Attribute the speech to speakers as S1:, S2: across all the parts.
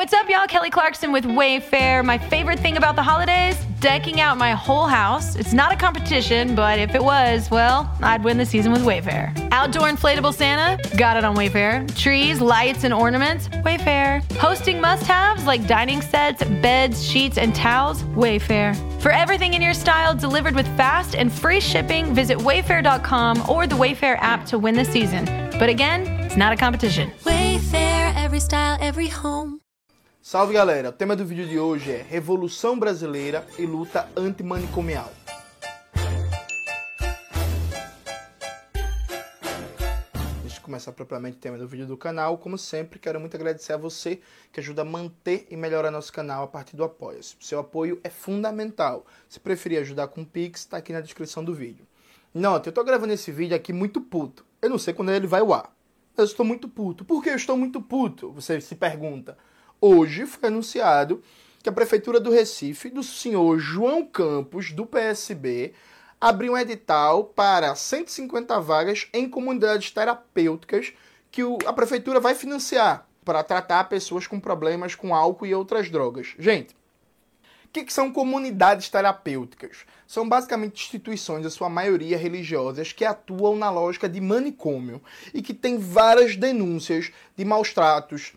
S1: What's up, y'all? Kelly Clarkson with Wayfair. My favorite thing about the holidays? Decking out my whole house. It's not a competition, but if it was, well, I'd win the season with Wayfair. Outdoor inflatable Santa? Got it on Wayfair. Trees, lights, and ornaments? Wayfair. Hosting must-haves like dining sets, beds, sheets, and towels? Wayfair. For everything in your style delivered with fast and free shipping, visit wayfair.com or the Wayfair app to win the season. But again, it's not a competition.
S2: Wayfair, every style, every home.
S3: Salve galera, o tema do vídeo de hoje é Revolução Brasileira e Luta Antimanicomial. Antes de começar propriamente o tema do vídeo do canal, como sempre, quero muito agradecer a você que ajuda a manter e melhorar nosso canal a partir do Apoia-se. Seu apoio é fundamental. Se preferir ajudar com o Pix, está aqui na descrição do vídeo. Note, eu tô gravando esse vídeo aqui muito puto. Eu não sei quando ele vai ao ar. Eu estou muito puto. Por que eu estou muito puto? Você se pergunta. Hoje foi anunciado que a Prefeitura do Recife, do senhor João Campos, do PSB, abriu um edital para 150 vagas em comunidades terapêuticas que a Prefeitura vai financiar para tratar pessoas com problemas com álcool e outras drogas. Gente, o que são comunidades terapêuticas? São basicamente instituições, a sua maioria religiosas, que atuam na lógica de manicômio e que têm várias denúncias de maus tratos,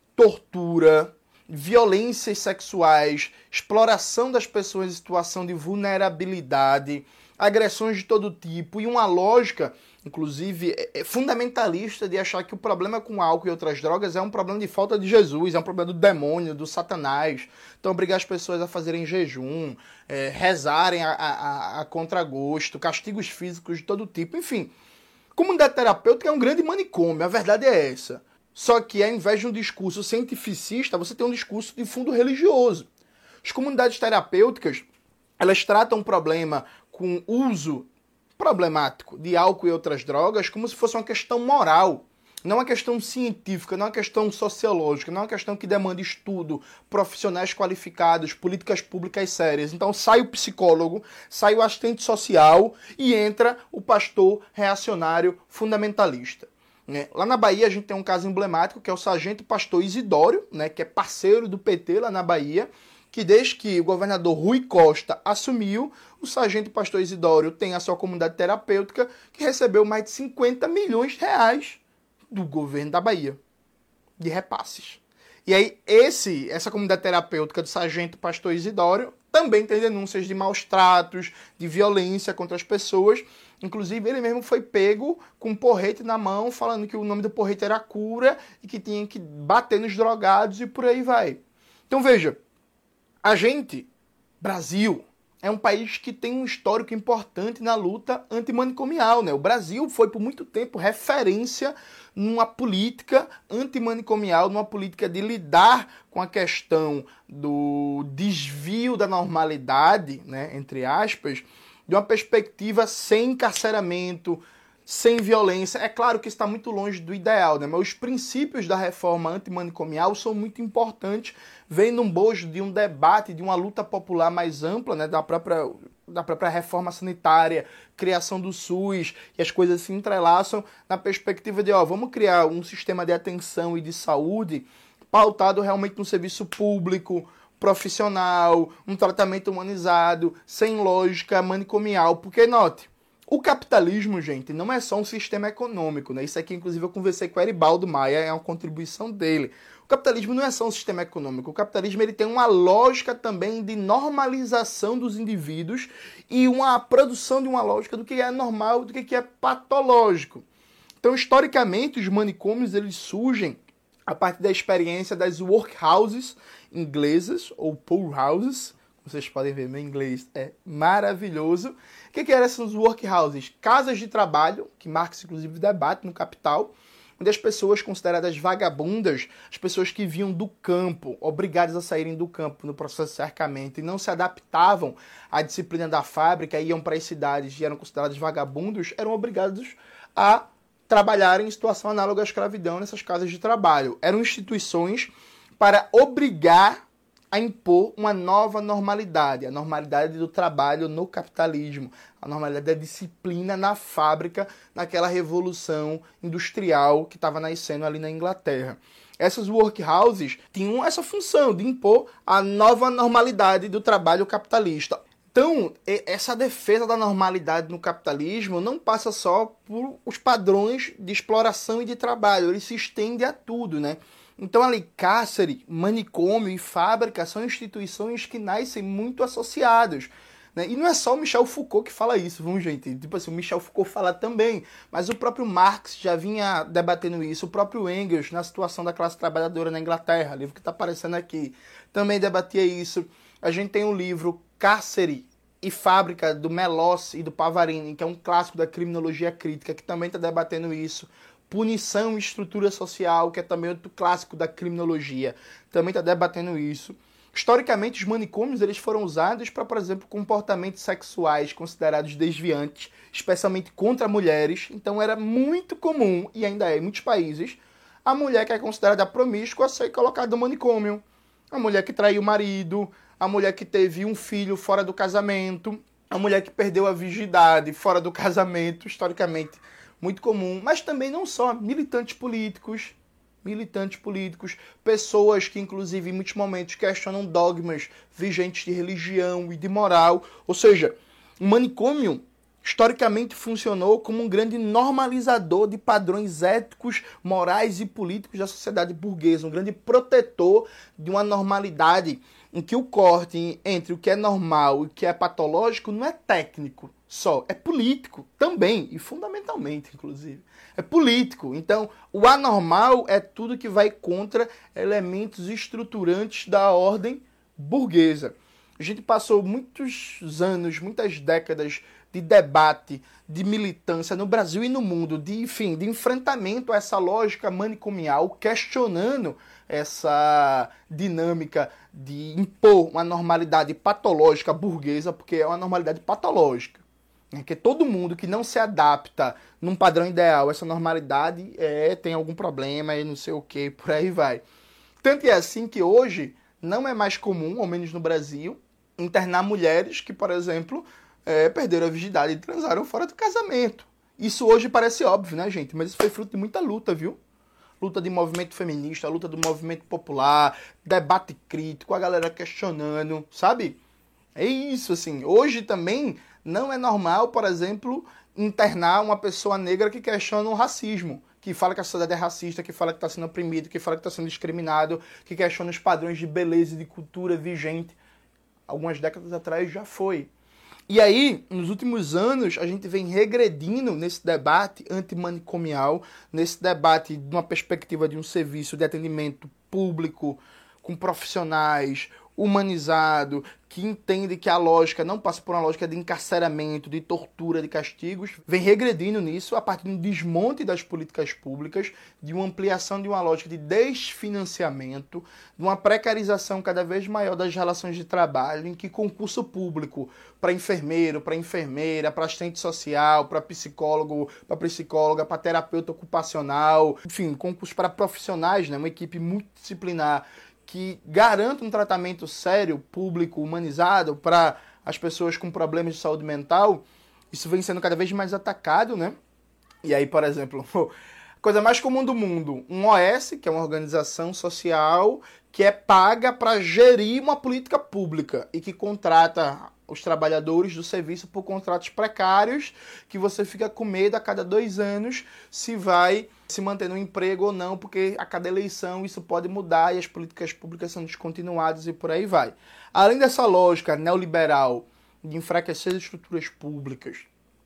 S3: tortura, violências sexuais, exploração das pessoas em situação de vulnerabilidade, agressões de todo tipo e uma lógica, inclusive, fundamentalista de achar que o problema com álcool e outras drogas é um problema de falta de Jesus, é um problema do demônio, do Satanás. Então, obrigar as pessoas a fazerem jejum, rezarem a contragosto, castigos físicos de todo tipo. Enfim, comunidade terapêutica é um grande manicômio, a verdade é essa. Só que, ao invés de um discurso cientificista, você tem um discurso de fundo religioso. As comunidades terapêuticas, elas tratam o problema com uso problemático de álcool e outras drogas como se fosse uma questão moral, não uma questão científica, não uma questão sociológica, não uma questão que demanda estudo, profissionais qualificados, políticas públicas sérias. Então sai o psicólogo, sai o assistente social e entra o pastor reacionário fundamentalista. Lá na Bahia a gente tem um caso emblemático que é o sargento pastor Isidório, que é parceiro do PT lá na Bahia, que desde que o governador Rui Costa assumiu, o sargento pastor Isidório tem a sua comunidade terapêutica que recebeu mais de 50 milhões de reais do governo da Bahia, de repasses. E aí essa comunidade terapêutica do sargento pastor Isidório também tem denúncias de maus tratos, de violência contra as pessoas. Inclusive, ele mesmo foi pego com um porrete na mão, falando que o nome do porrete era cura e que tinha que bater nos drogados e por aí vai. Então, veja, a gente, Brasil, é um país que tem um histórico importante na luta antimanicomial, O Brasil foi, por muito tempo, referência numa política antimanicomial, numa política de lidar com a questão do desvio da normalidade, entre aspas, de uma perspectiva sem encarceramento, sem violência. É claro que isso está muito longe do ideal, mas os princípios da reforma antimanicomial são muito importantes, vem num bojo de um debate, de uma luta popular mais ampla, da própria reforma sanitária, criação do SUS, e as coisas se entrelaçam na perspectiva de, vamos criar um sistema de atenção e de saúde pautado realmente no serviço público, profissional, um tratamento humanizado, sem lógica manicomial. Porque, note, o capitalismo, gente, não é só um sistema econômico, Isso aqui, inclusive, eu conversei com o Eribaldo Maia, é uma contribuição dele. O capitalismo não é só um sistema econômico. O capitalismo ele tem uma lógica também de normalização dos indivíduos e uma produção de uma lógica do que é normal e do que é patológico. Então, historicamente, os manicômios eles surgem a partir da experiência das workhouses inglesas, ou poorhouses. Vocês podem ver, meu inglês é maravilhoso. O que eram essas workhouses? Casas de trabalho, que Marx inclusive debate no Capital, onde as pessoas consideradas vagabundas, as pessoas que vinham do campo, obrigadas a saírem do campo no processo de cercamento e não se adaptavam à disciplina da fábrica, iam para as cidades e eram considerados vagabundos, eram obrigados a trabalhar em situação análoga à escravidão nessas casas de trabalho. Eram instituições para obrigar a impor uma nova normalidade, a normalidade do trabalho no capitalismo, a normalidade da disciplina na fábrica, naquela revolução industrial que estava nascendo ali na Inglaterra. Essas workhouses tinham essa função de impor a nova normalidade do trabalho capitalista. Então, essa defesa da normalidade no capitalismo não passa só por os padrões de exploração e de trabalho, ele se estende a tudo, né? Então, ali, cárcere, manicômio e fábrica são instituições que nascem muito associadas, né? E não é só o Michel Foucault que fala isso, vamos, gente? Tipo assim, o Michel Foucault fala também, mas o próprio Marx já vinha debatendo isso, o próprio Engels, na situação da classe trabalhadora na Inglaterra, livro que está aparecendo aqui, também debatia isso. A gente tem um livro, Cárcere e Fábrica, do Melossi e do Pavarini, que é um clássico da criminologia crítica, que também está debatendo isso. Punição e Estrutura Social, que é também outro clássico da criminologia, também está debatendo isso. Historicamente, os manicômios eles foram usados para, por exemplo, comportamentos sexuais considerados desviantes, especialmente contra mulheres. Então era muito comum, e ainda é em muitos países, a mulher que é considerada promíscua ser colocada no manicômio. A mulher que traiu o marido, a mulher que teve um filho fora do casamento, a mulher que perdeu a virgindade fora do casamento, historicamente muito comum. Mas também não só militantes políticos, pessoas que, inclusive, em muitos momentos questionam dogmas vigentes de religião e de moral. Ou seja, o manicômio historicamente funcionou como um grande normalizador de padrões éticos, morais e políticos da sociedade burguesa, um grande protetor de uma normalidade em que o corte entre o que é normal e o que é patológico não é técnico só, é político também, e fundamentalmente, inclusive. É político. Então, o anormal é tudo que vai contra elementos estruturantes da ordem burguesa. A gente passou muitos anos, muitas décadas de debate, de militância no Brasil e no mundo, de enfrentamento a essa lógica manicomial, questionando essa dinâmica de impor uma normalidade patológica burguesa, porque é uma normalidade patológica. Porque todo mundo que não se adapta num padrão ideal, essa normalidade tem algum problema e não sei o que, por aí vai. Tanto é assim que hoje não é mais comum, ao menos no Brasil, internar mulheres que, por exemplo, perderam a virgindade e transaram fora do casamento. Isso hoje parece óbvio, né, gente? Mas isso foi fruto de muita luta, viu? Luta de movimento feminista, luta do movimento popular, debate crítico, a galera questionando, sabe? É isso, assim. Hoje também não é normal, por exemplo, internar uma pessoa negra que questiona o racismo, que fala que a sociedade é racista, que fala que está sendo oprimido, que fala que está sendo discriminado, que questiona os padrões de beleza e de cultura vigente. Algumas décadas atrás já foi. E aí, nos últimos anos, a gente vem regredindo nesse debate antimanicomial, nesse debate de uma perspectiva de um serviço de atendimento público, com profissionais, humanizado, que entende que a lógica não passa por uma lógica de encarceramento, de tortura, de castigos, vem regredindo nisso a partir de um desmonte das políticas públicas, de uma ampliação de uma lógica de desfinanciamento, de uma precarização cada vez maior das relações de trabalho, em que concurso público para enfermeiro, para enfermeira, para assistente social, para psicólogo, para psicóloga, para terapeuta ocupacional, enfim, concurso para profissionais, né, uma equipe multidisciplinar, que garanta um tratamento sério, público, humanizado para as pessoas com problemas de saúde mental, isso vem sendo cada vez mais atacado, né? E aí, por exemplo, a coisa mais comum do mundo, um OS, que é uma organização social que é paga para gerir uma política pública e que contrata os trabalhadores do serviço por contratos precários, que você fica com medo a cada 2 anos se vai se manter no emprego ou não, porque a cada eleição isso pode mudar e as políticas públicas são descontinuadas e por aí vai. Além dessa lógica neoliberal de enfraquecer as estruturas públicas,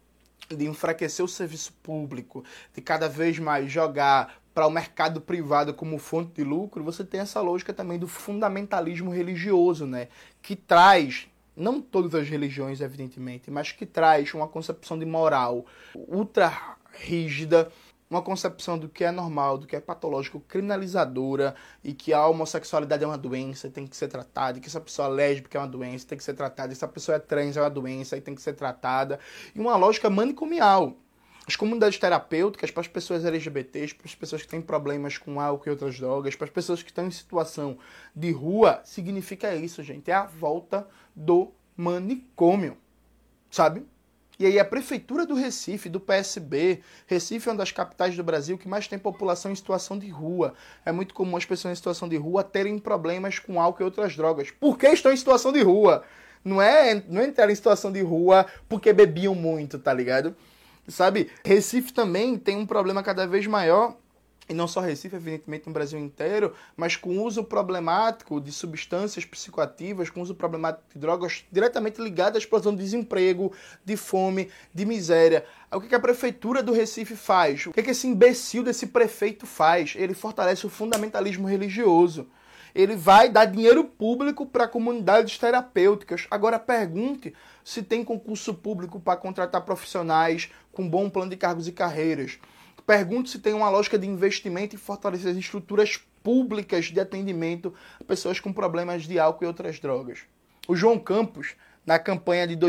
S3: de enfraquecer o serviço público, de cada vez mais jogar para o mercado privado como fonte de lucro, você tem essa lógica também do fundamentalismo religioso, né? Que traz, não todas as religiões, evidentemente, mas que traz uma concepção de moral ultra rígida, uma concepção do que é normal, do que é patológico, criminalizadora, e que a homossexualidade é uma doença, tem que ser tratada, e que essa pessoa é lésbica é uma doença, tem que ser tratada, e essa pessoa é trans é uma doença, e tem que ser tratada, e uma lógica manicomial. As comunidades terapêuticas, para as pessoas LGBTs, para as pessoas que têm problemas com álcool e outras drogas, para as pessoas que estão em situação de rua, significa isso, gente, é a volta do manicômio, sabe? E aí a Prefeitura do Recife, do PSB, Recife é uma das capitais do Brasil que mais tem população em situação de rua. É muito comum as pessoas em situação de rua terem problemas com álcool e outras drogas. Por que estão em situação de rua? Não é entrar em situação de rua porque bebiam muito, tá ligado? Sabe? Recife também tem um problema cada vez maior, e não só Recife, evidentemente no Brasil inteiro, mas com o uso problemático de substâncias psicoativas, com o uso problemático de drogas diretamente ligadas à explosão de desemprego, de fome, de miséria. O que a Prefeitura do Recife faz? O que esse imbecil desse prefeito faz? Ele fortalece o fundamentalismo religioso. Ele vai dar dinheiro público para comunidades terapêuticas. Agora pergunte se tem concurso público para contratar profissionais com bom plano de cargos e carreiras. Pergunte se tem uma lógica de investimento em fortalecer as estruturas públicas de atendimento a pessoas com problemas de álcool e outras drogas. O João Campos, na campanha de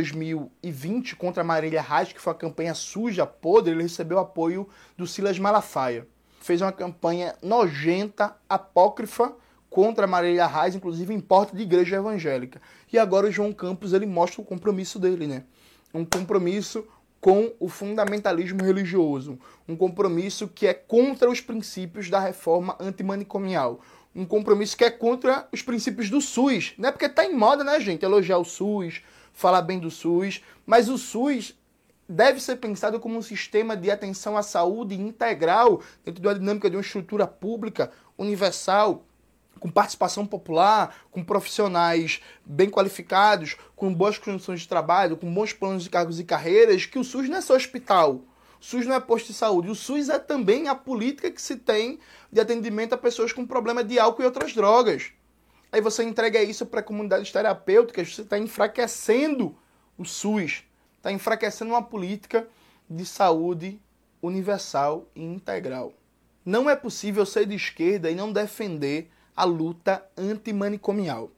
S3: 2020 contra a Marília Reis, que foi uma campanha suja, podre, ele recebeu apoio do Silas Malafaia. Fez uma campanha nojenta, apócrifa, contra a Marília Reis, inclusive em porta de igreja evangélica. E agora o João Campos ele mostra o compromisso dele, né? Um compromisso com o fundamentalismo religioso. Um compromisso que é contra os princípios da reforma antimanicomial. Um compromisso que é contra os princípios do SUS. Não é porque tá em moda, né, gente? Elogiar o SUS, falar bem do SUS. Mas o SUS deve ser pensado como um sistema de atenção à saúde integral dentro da dinâmica de uma estrutura pública, universal, com participação popular, com profissionais bem qualificados, com boas condições de trabalho, com bons planos de cargos e carreiras, que o SUS não é só hospital, o SUS não é posto de saúde, o SUS é também a política que se tem de atendimento a pessoas com problema de álcool e outras drogas. Aí você entrega isso para comunidades terapêuticas, você está enfraquecendo o SUS, está enfraquecendo uma política de saúde universal e integral. Não é possível ser de esquerda e não defender a luta antimanicomial.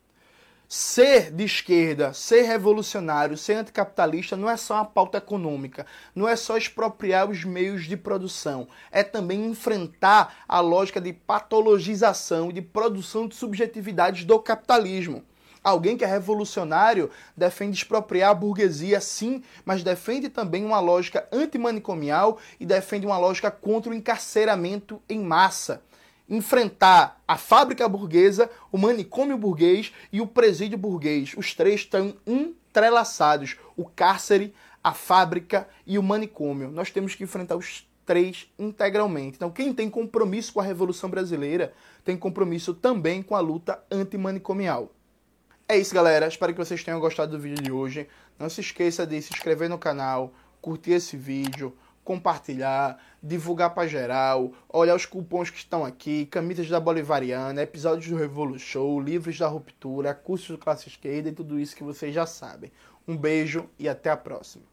S3: Ser de esquerda, ser revolucionário, ser anticapitalista não é só uma pauta econômica, não é só expropriar os meios de produção, é também enfrentar a lógica de patologização e de produção de subjetividades do capitalismo. Alguém que é revolucionário defende expropriar a burguesia, sim, mas defende também uma lógica antimanicomial e defende uma lógica contra o encarceramento em massa. Enfrentar a fábrica burguesa, o manicômio burguês e o presídio burguês. Os três estão entrelaçados. O cárcere, a fábrica e o manicômio. Nós temos que enfrentar os três integralmente. Então, quem tem compromisso com a Revolução Brasileira tem compromisso também com a luta antimanicomial. É isso, galera. Espero que vocês tenham gostado do vídeo de hoje. Não se esqueça de se inscrever no canal, curtir esse vídeo, compartilhar, divulgar para geral, olhar os cupons que estão aqui, camisas da Bolivariana, episódios do Revolu Show, livros da Ruptura, cursos do Classe Esquerda e tudo isso que vocês já sabem. Um beijo e até a próxima.